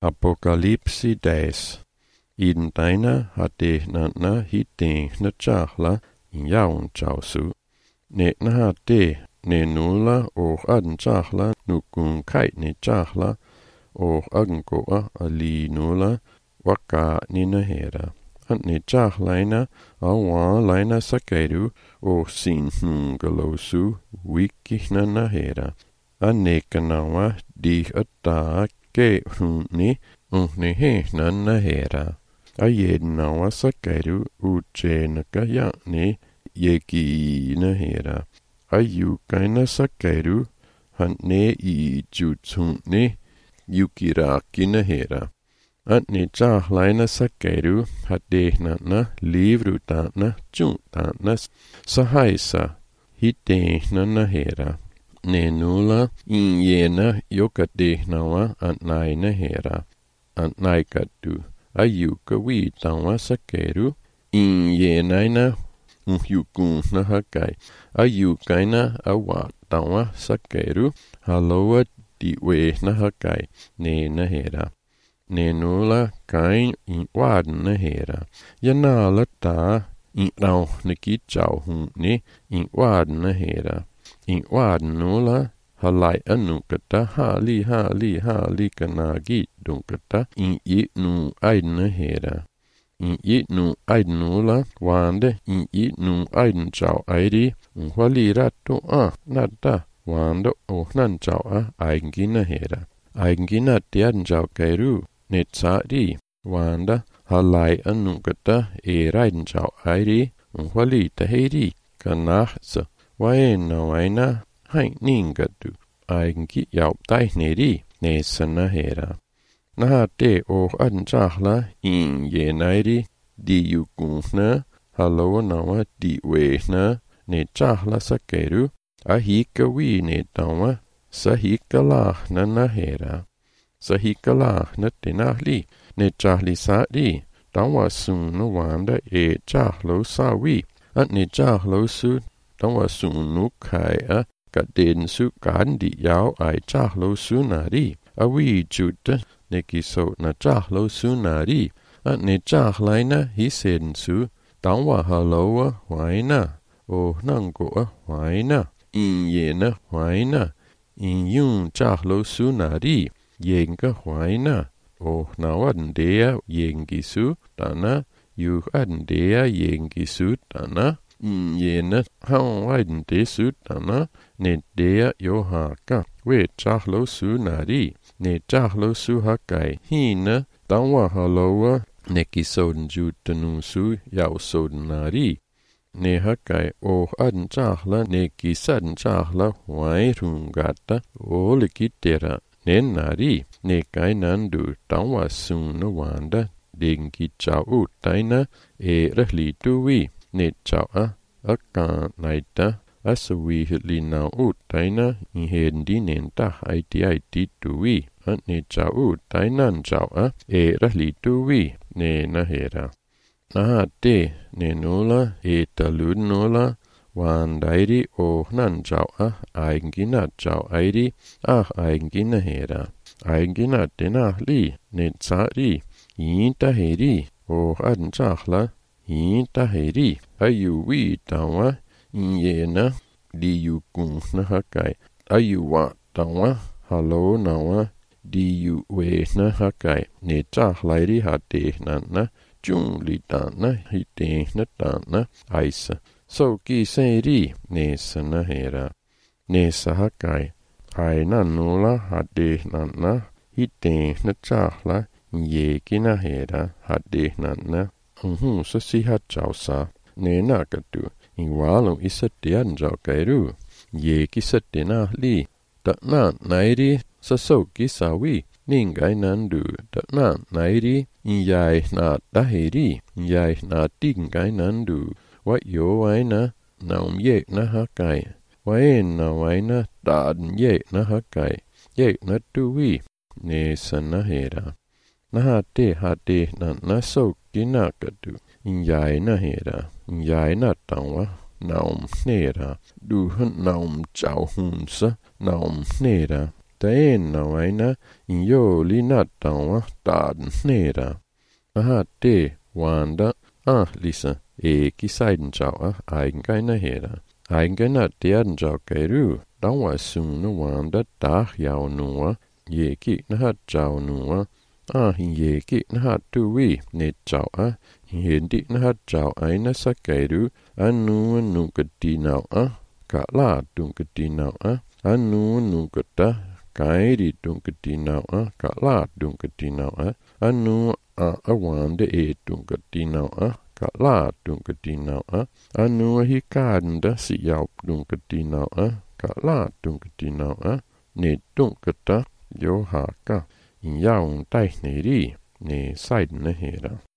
Apokalypsidays. Iden taina hade nanna hitteen natjahla in jaun jausu. Ne nahade ne nulla och aden jahla nukun kait ne jahla och agengoa ali nulla waka nina hera. Ne jahlaina awa laina sakairu och sin nungalosu wikihna nahera. Annekanawa di atta ke hunni unni hehna nahera. Ajednawa sakairu ujenaka yani yeki nahera. Ayukaina sakairu hanne I jutsunni yukiraki nahera. Anne jahlaina sakairu hadehnana livrutana juntana sahaisa hitehna nahera. Ne nulla injena jokadehnawa antnaina hera. Antnaikattu ayuka viitawa sakairu injenaina unhyukunna hakai. Ayukaina awatawa sakairu haloa diwehna hakai ne nahera. Ne nulla kain in wadna hera. Janala ta in rauhniki jauhunni in wadna hera. In wadna nulla halai anukata hali kanagi dunkata in nu aidna hera. In nu aidnula wande in nu aidn jau aidi unwali ratto nada wande nan jau eigengina hera. Eigengina tian jau kairu netsadi wanda halai anukata raidn jau aidi unwali tahedi kanachsa waina hain ningatu eigengi jau taihnedi nesana hera. Nahate och anjahla in jenairi di yukunna haloa nawa di wehna ne jahla sakairu ahika wi ne tawa sahikalah na nahera. Sahikalah na tenahli ne jahli saadi tawa sunu wanda jahlo sawi at ne jahlo su tawa sunu kai kaden su kandi yao jahlo sunari awi juta nekiso na jahlo sunari at ne jahlaina hisen su tawa haloa waina o nangoa waina in yena waina in yun jahlo sunari yenga waina o nawadendea yengisu dana yu adendea yengisu dana in yena hawaidende dana ne dea yohaka we jahlo sunari ne jahlo su hakai hina tawa haloa nekisoden jutanu yau sodenari ne hakai o aden jahla nekisaden jahla wairungata o likitera nenari ne kainandu tawa sunu wanda dengi jau taina rehlituwi ne jau akka naita aswi lina utaina inhendi nenta haiti tuwi ne jau tainan jau rahli tuwi ne nahera. Nahate ne nulla talud nulla wandairi o nan jau eigengina jau airi eigengina hera. Eigengina tenahli ne tsari intaheri o aden jahla intaheri ayuwi tawa injena di yukunna hakai ayuwa tawa halo nawa di yuwehna hakai ne jahlairi hadehnana junglitana hitehna tana aisa soki seri nesana hera. Nesa hakai aina nulla hadehnana hitehna jahla yekina hera hadehnana sasihat jausa ne nakatu in walum isatian jau kairu ye kisatena li tatna nairi sasoki sawi ningai nandu tatna nairi yai na taheri yai na tingai nandu wa yo waina naum ye na hakai waina waina tad ye na hakai ye na tuwi ne sanahera nahate hate na nasoki nakatu yai na hera yai na tawa naum nera du naum jau hunsa naum nera steen nou aina in jooli nattawa taaden nera. Aha te wanda lisa eki seidenjaua eigengeina hera. Eigengeina teadenjau keiru dawa sunu wanda jau nua jeki nahat jau nua. Jeki nahat tuwi ne jaua hindi nahat jau aina sakeiru anu nukadinaua ka la dunkadinaua anu nukata kairi dunkadinaua ka la dunkadinaua anu awande dunkadinaua ka la dunkadinaua anu hikadenda siyaup dunkadinaua ka la dunkadinaua ne dunkata johaka in jaun taihneeri ne saidne hera.